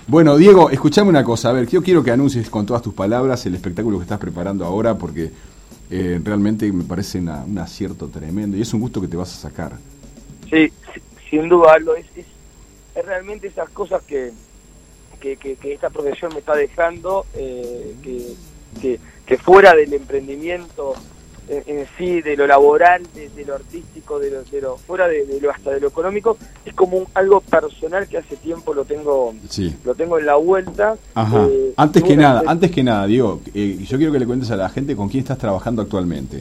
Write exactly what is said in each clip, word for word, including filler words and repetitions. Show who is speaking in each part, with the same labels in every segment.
Speaker 1: Bueno, Diego, escuchame una cosa. A ver, yo quiero que anuncies con todas tus palabras el espectáculo que estás preparando ahora, porque eh, realmente me parece una, un acierto tremendo y es un gusto que te vas a sacar.
Speaker 2: Sí, sin duda, Aldo, es, es, es realmente esas cosas que, que, que, que esta profesión me está dejando, eh, que, que, que fuera del emprendimiento en, en sí, de lo laboral, de, de lo artístico, de lo, de lo fuera de, de lo hasta de lo económico, es como un, algo personal que hace tiempo lo tengo,
Speaker 1: sí.
Speaker 2: lo tengo en la vuelta.
Speaker 1: Ajá.
Speaker 2: Eh,
Speaker 1: antes que
Speaker 2: bueno,
Speaker 1: nada,
Speaker 2: eh,
Speaker 1: antes que nada, Diego, eh, yo quiero que le cuentes a la gente con quién estás trabajando actualmente.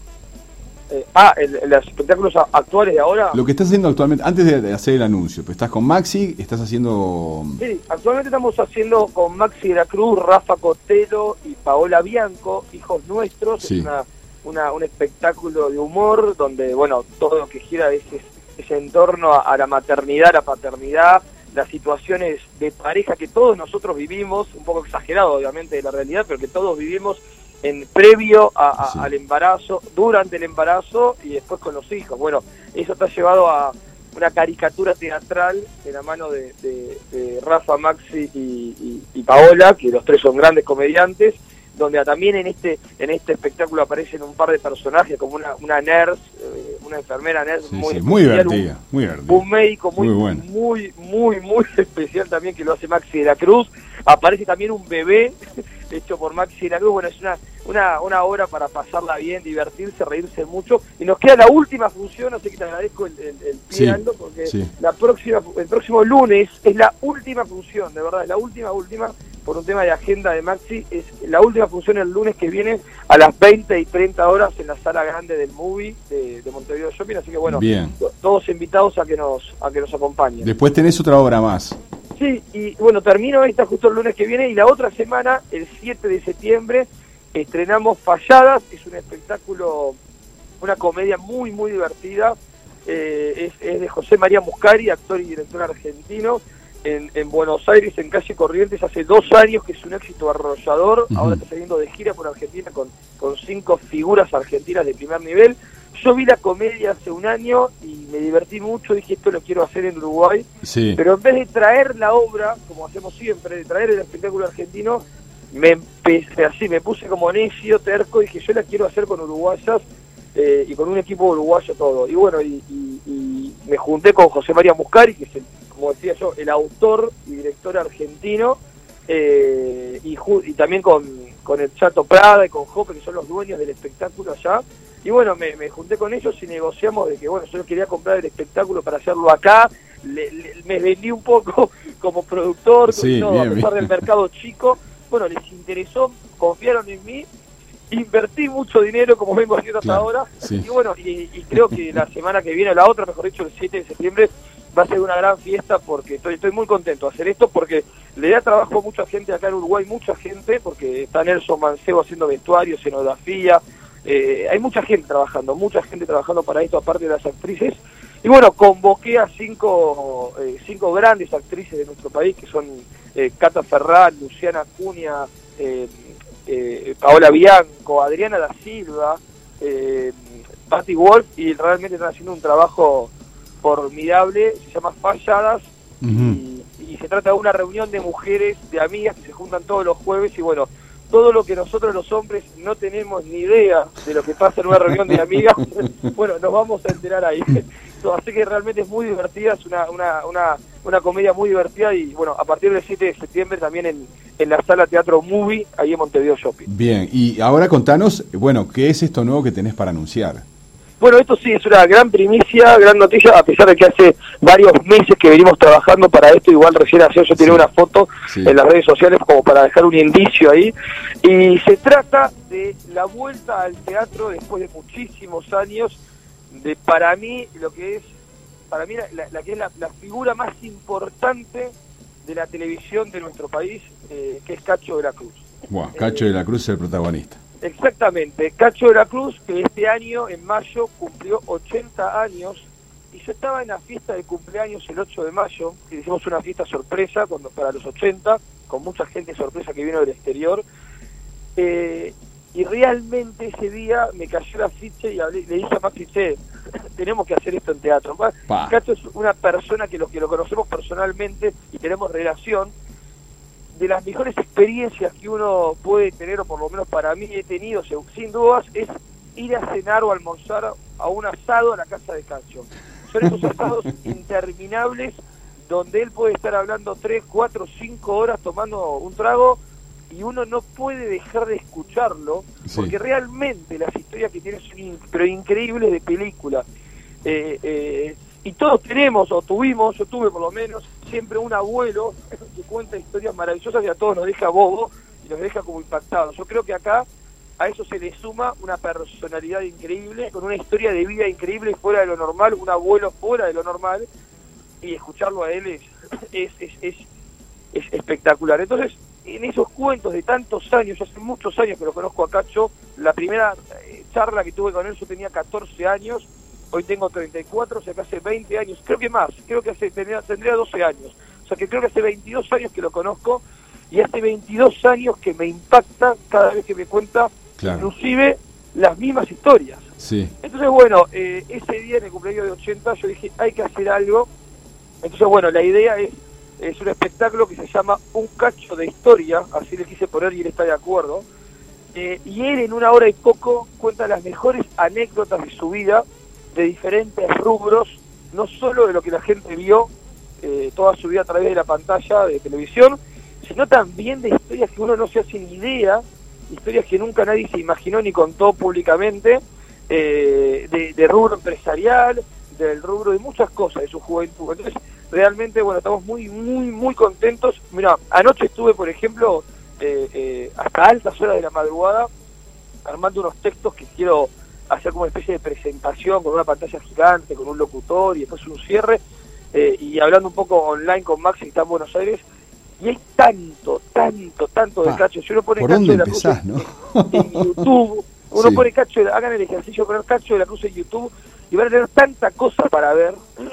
Speaker 2: Eh, ah, el, el, los espectáculos actuales de ahora.
Speaker 1: Lo que estás haciendo actualmente, antes de, de hacer el anuncio, pues estás con Maxi, estás haciendo...
Speaker 2: Sí, actualmente estamos haciendo con Maxi de la Cruz, Rafa Cotelo y Paola Bianco, hijos nuestros.
Speaker 1: Sí.
Speaker 2: Es una, una, un espectáculo de humor donde, bueno, todo lo que gira es ese, ese entorno a, a la maternidad, la paternidad, las situaciones de pareja que todos nosotros vivimos, un poco exagerado obviamente de la realidad, pero que todos vivimos en previo a, a, sí. al embarazo, durante el embarazo y después con los hijos. Bueno, eso está llevado a una caricatura teatral de la mano de, de, de Rafa, Maxi y, y, y Paola, que los tres son grandes comediantes, donde también en este en este espectáculo aparecen un par de personajes, como una, una nurse, eh, una enfermera nurse
Speaker 1: sí,
Speaker 2: muy,
Speaker 1: sí, muy
Speaker 2: especial,
Speaker 1: divertida,
Speaker 2: un,
Speaker 1: muy divertida.
Speaker 2: Un médico muy, muy, bueno. muy, muy, muy especial también, que lo hace Maxi de la Cruz. Aparece también un bebé hecho por Maxi de la Cruz. Bueno, es una, una, una obra para pasarla bien, divertirse, reírse mucho. Y nos queda la última función, así que te agradezco el, el, el pie,
Speaker 1: sí,
Speaker 2: Aldo, porque
Speaker 1: sí.
Speaker 2: la próxima, el próximo lunes es la última función, de verdad, es la última, última, por un tema de agenda de Maxi, es la última función el lunes que viene a las veinte y treinta horas en la sala grande del Movie de, de Montevideo Shopping, así que bueno,
Speaker 1: bien.
Speaker 2: Todos invitados a que nos a que nos acompañen.
Speaker 1: Después tenés otra obra más.
Speaker 2: Sí, y bueno, termino esta justo el lunes que viene y la otra semana, el siete de septiembre, estrenamos Falladas, es un espectáculo, una comedia muy, muy divertida, eh, es, es de José María Muscari, actor y director argentino, en, en Buenos Aires, en Calle Corrientes, hace dos años que es un éxito arrollador, uh-huh. Ahora está saliendo de gira por Argentina con, con cinco figuras argentinas de primer nivel. Yo vi la comedia hace un año y me divertí mucho, dije esto lo quiero hacer en Uruguay,
Speaker 1: sí.
Speaker 2: Pero en vez de traer la obra, como hacemos siempre, de traer el espectáculo argentino, me empecé así, me puse como necio, terco, y dije yo la quiero hacer con uruguayas eh, y con un equipo uruguayo todo. Y bueno, y, y, y me junté con José María Muscari, que es, el, como decía yo, el autor y director argentino, eh, y, y también con, con el Chato Prada y con Jope, que son los dueños del espectáculo allá. Y bueno, me, me junté con ellos y negociamos de que, bueno, yo quería comprar el espectáculo para hacerlo acá, le, le, me vendí un poco como productor,
Speaker 1: sí,
Speaker 2: todo,
Speaker 1: bien,
Speaker 2: a pesar
Speaker 1: bien.
Speaker 2: del mercado chico. Bueno, les interesó, confiaron en mí, invertí mucho dinero, como vengo haciendo hasta
Speaker 1: claro,
Speaker 2: ahora,
Speaker 1: sí.
Speaker 2: y bueno, y, y creo que la semana que viene, la otra, mejor dicho, el siete de septiembre, va a ser una gran fiesta, porque estoy, estoy muy contento de hacer esto, porque le da trabajo a mucha gente acá en Uruguay, mucha gente, porque está Nelson Mancebo haciendo vestuario, escenografía, eh, hay mucha gente trabajando, mucha gente trabajando para esto, aparte de las actrices. Y bueno, convoqué a cinco, eh, cinco grandes actrices de nuestro país, que son eh, Cata Ferrán, Luciana Acuña, eh, eh, Paola Bianco, Adriana da Silva, eh, Patty Wolf, y realmente están haciendo un trabajo formidable, se llama Falladas, uh-huh. y, y se trata de una reunión de mujeres, de amigas, que se juntan todos los jueves, y bueno, todo lo que nosotros los hombres no tenemos ni idea de lo que pasa en una reunión de amigas, bueno, nos vamos a enterar ahí. Así que realmente es muy divertida, es una, una, una, una comedia muy divertida y bueno, a partir del siete de septiembre también en, en la sala Teatro Movie, ahí en Montevideo Shopping.
Speaker 1: Bien, y ahora contanos, bueno, ¿qué es esto nuevo que tenés para anunciar?
Speaker 2: Bueno, esto sí es una gran primicia, gran noticia, a pesar de que hace varios meses que venimos trabajando para esto, igual recién ayer yo tiré sí. una foto sí. en las redes sociales como para dejar un indicio ahí, y se trata de la vuelta al teatro después de muchísimos años, de para mí lo que es, para mí la, la, la que es la, la figura más importante de la televisión de nuestro país, eh, que es Cacho de la Cruz.
Speaker 1: Wow, Cacho eh, de la Cruz es el protagonista.
Speaker 2: Exactamente, Cacho de la Cruz, que este año, en mayo, cumplió ochenta años, y yo estaba en la fiesta de cumpleaños el ocho de mayo, que hicimos una fiesta sorpresa cuando, para los ochenta, con mucha gente sorpresa que vino del exterior, eh, y realmente ese día me cayó la ficha y hablé, le dije a Maxi, che, tenemos que hacer esto en teatro. Pa. Cacho es una persona que los que lo conocemos personalmente y tenemos relación, de las mejores experiencias que uno puede tener, o por lo menos para mí he tenido, sin dudas, es ir a cenar o almorzar a un asado a la casa de Cacho. Son esos asados interminables donde él puede estar hablando tres, cuatro, cinco horas tomando un trago y uno no puede dejar de escucharlo, sí. porque realmente las historias que tiene son in, pero increíbles de película. Eh, eh, y todos tenemos, o tuvimos, yo tuve por lo menos, siempre un abuelo que cuenta historias maravillosas y a todos nos deja bobo y nos deja como impactados. Yo creo que acá a eso se le suma una personalidad increíble, con una historia de vida increíble fuera de lo normal, un abuelo fuera de lo normal, y escucharlo a él es, es, es, es, es espectacular. Entonces, en esos cuentos de tantos años, hace muchos años que lo conozco a Cacho, la primera eh, charla que tuve con él yo tenía catorce años, hoy tengo treinta y cuatro, o sea que hace veinte años, creo que más, creo que hace, tendría, tendría doce años, o sea que creo que hace veintidós años que lo conozco, y hace veintidós años que me impacta cada vez que me cuenta, claro. inclusive las mismas historias.
Speaker 1: Sí. Entonces,
Speaker 2: bueno, eh, ese día en el cumpleaños de ochenta yo dije, hay que hacer algo. Entonces, bueno, la idea es, es un espectáculo que se llama Un Cacho de Historia, así le quise poner y él está de acuerdo. Eh, y él en una hora y poco cuenta las mejores anécdotas de su vida, de diferentes rubros, no solo de lo que la gente vio eh, toda su vida a través de la pantalla de televisión, sino también de historias que uno no se hace ni idea, historias que nunca nadie se imaginó ni contó públicamente, eh, de, de rubro empresarial, del rubro de muchas cosas de su juventud. Entonces, realmente, bueno, estamos muy, muy, muy contentos. Mira, anoche estuve, por ejemplo, eh, eh, hasta altas horas de la madrugada, armando unos textos que quiero hacer como una especie de presentación con una pantalla gigante, con un locutor y después un cierre, eh, y hablando un poco online con Maxi, que está en Buenos Aires, y hay tanto, tanto, tanto de ah, Cacho. Si uno pone
Speaker 1: ¿por
Speaker 2: Cacho
Speaker 1: dónde
Speaker 2: de la
Speaker 1: empezás,
Speaker 2: Cruz
Speaker 1: no?
Speaker 2: en, en YouTube, uno
Speaker 1: sí.
Speaker 2: pone Cacho, hagan el ejercicio de poner Cacho de la Cruz en YouTube, y van a tener tanta cosa para ver,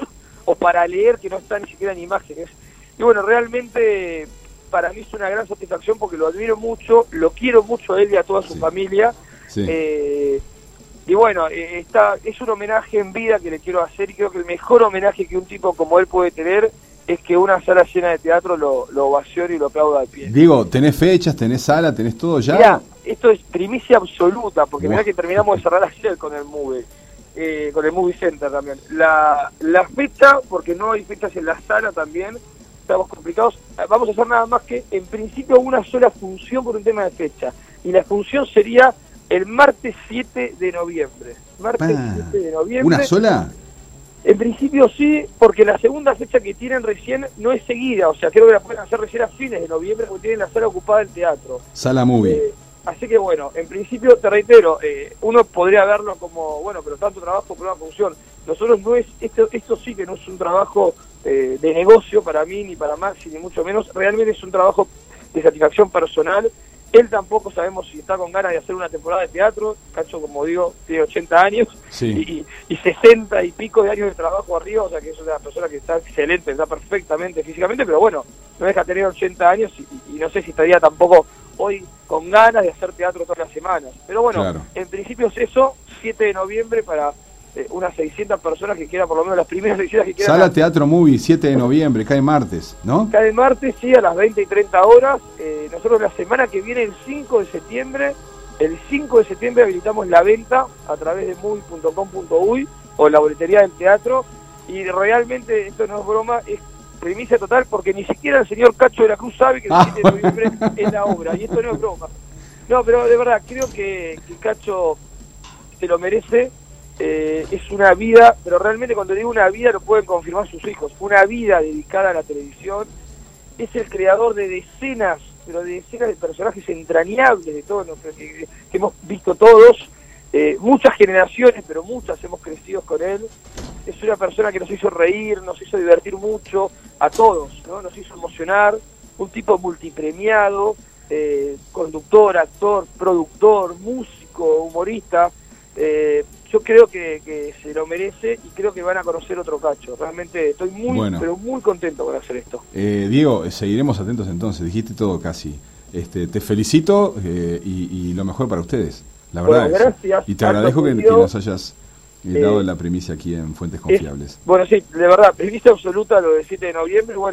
Speaker 2: o para leer, que no están ni siquiera en imágenes. Y bueno, realmente para mí es una gran satisfacción porque lo admiro mucho, lo quiero mucho a él y a toda su
Speaker 1: sí.
Speaker 2: familia.
Speaker 1: Sí.
Speaker 2: Eh, y bueno, eh, está, es un homenaje en vida que le quiero hacer, y creo que el mejor homenaje que un tipo como él puede tener es que una sala llena de teatro lo, lo ovacione y lo aplauda de pie.
Speaker 1: Digo, ¿tenés fechas, tenés sala, tenés todo ya?
Speaker 2: Mirá, esto es primicia absoluta, porque
Speaker 1: wow.
Speaker 2: mirá que terminamos de cerrar ayer con el Movie, eh, con el Movie Center también. La, la fecha, porque no hay fechas en la sala también, estamos complicados, vamos a hacer nada más que, en principio, una sola función por un tema de fecha, y la función sería el martes siete de noviembre. Martes ah, siete de noviembre.
Speaker 1: ¿Una sola?
Speaker 2: En principio sí, porque la segunda fecha que tienen recién no es seguida, o sea, creo que la pueden hacer recién a fines de noviembre porque tienen la sala ocupada del teatro.
Speaker 1: Sala Movie.
Speaker 2: Eh, así que bueno, en principio, te reitero, eh, uno podría verlo como, bueno, pero tanto trabajo por una función. Nosotros no es, esto, esto sí que no es un trabajo eh, de negocio para mí, ni para Maxi, ni mucho menos, realmente es un trabajo de satisfacción personal. Él tampoco sabemos si está con ganas de hacer una temporada de teatro. Cacho, como digo, tiene ochenta años
Speaker 1: sí.
Speaker 2: y, y sesenta y pico de años de trabajo arriba, o sea que es una persona que está excelente, está perfectamente físicamente, pero bueno, no deja tener ochenta años y, y no sé si estaría tampoco hoy con ganas de hacer teatro todas las semanas. Pero bueno, claro. en principio es eso, siete de noviembre para eh, unas seiscientas personas que quieran, por lo menos las primeras seiscientas que quieran.
Speaker 1: Sala Teatro Movie, siete de noviembre, cae martes, ¿no?
Speaker 2: Cae martes, sí, a las veinte y treinta horas. Eh, nosotros la semana que viene, el cinco de septiembre, el cinco de septiembre habilitamos la venta a través de movie punto com punto uy o la boletería del teatro, y realmente, esto no es broma, es primicia total, porque ni siquiera el señor Cacho de la Cruz sabe que el siete de noviembre es la obra, y esto no es broma. No, pero de verdad, creo que, que Cacho se lo merece. Eh, es una vida, pero realmente cuando digo una vida lo pueden confirmar sus hijos, una vida dedicada a la televisión. Es el creador de decenas, pero de decenas de personajes entrañables de todos los que, que, que hemos visto todos, eh, muchas generaciones, pero muchas hemos crecido con él. Es una persona que nos hizo reír, nos hizo divertir mucho a todos, ¿no? Nos hizo emocionar, un tipo multipremiado, eh, conductor, actor, productor, músico, humorista. Eh, yo creo que, que se lo merece, y creo que van a conocer otro Cacho. Realmente estoy muy, bueno. pero muy contento por hacer esto.
Speaker 1: Eh, Diego, seguiremos atentos entonces, dijiste todo casi. Este, te felicito eh, y, y lo mejor para ustedes, la verdad.
Speaker 2: Bueno, gracias.
Speaker 1: Y te agradezco que, que nos hayas eh, dado la primicia aquí en Fuentes Confiables.
Speaker 2: Es, bueno, sí, de verdad, primicia absoluta lo del siete de noviembre. Bueno,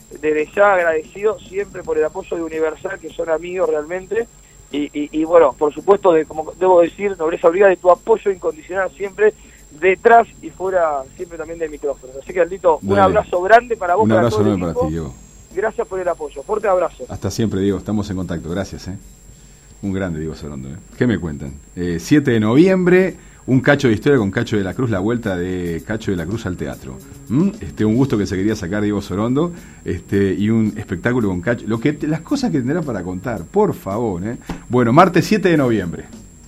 Speaker 2: desde ya agradecido siempre por el apoyo de Universal, que son amigos realmente, y, y, y bueno, por supuesto, de como debo decir, Nobleza Obliga, de tu apoyo incondicional siempre, detrás y fuera siempre también del micrófono. Así que, Aldito, un
Speaker 1: Dale.
Speaker 2: abrazo grande para vos,
Speaker 1: Un
Speaker 2: para
Speaker 1: abrazo
Speaker 2: todo el
Speaker 1: enorme
Speaker 2: equipo.
Speaker 1: para ti, Diego.
Speaker 2: Gracias por el apoyo. Fuerte abrazo.
Speaker 1: Hasta siempre, Diego. Estamos en contacto. Gracias, ¿eh? Un grande, Diego Sorondo. ¿eh? ¿Qué me cuentan? Eh, siete de noviembre, un cacho de historia con Cacho de la Cruz, la vuelta de Cacho de la Cruz al teatro. ¿Mm? Este, un gusto que se quería sacar Diego Sorondo, este, y un espectáculo con Cacho. Lo que, las cosas que tendrá para contar, por favor, ¿eh? Bueno, martes siete de noviembre.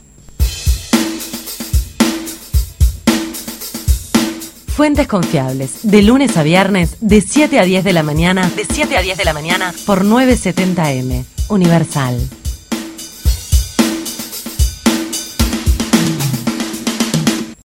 Speaker 3: Fuentes confiables, de lunes a viernes, de siete a diez de la mañana, de siete a diez de la mañana, por novecientos setenta eme, Universal.